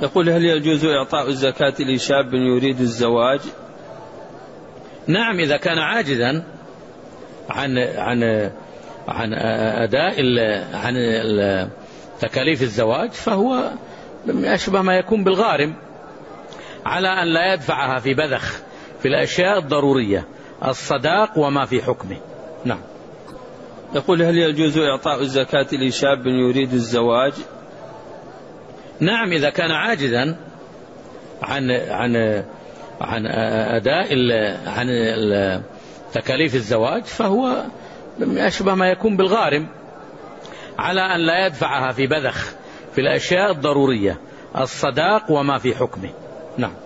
يقول: هل يجوز إعطاء الزكاة لشاب يريد الزواج؟ نعم، إذا كان عاجزا عن أداء عن تكاليف الزواج فهو أشبه ما يكون بالغارم، على أن لا يدفعها في بذخ في الأشياء الضرورية، الصداق وما في حكمه. نعم. يقول: هل يجوز إعطاء الزكاة لشاب يريد الزواج؟ نعم، إذا كان عاجزا عن أداء عن تكاليف الزواج فهو أشبه ما يكون بالغارم، على أن لا يدفعها في بذخ في الأشياء الضرورية، الصداق وما في حكمه. نعم.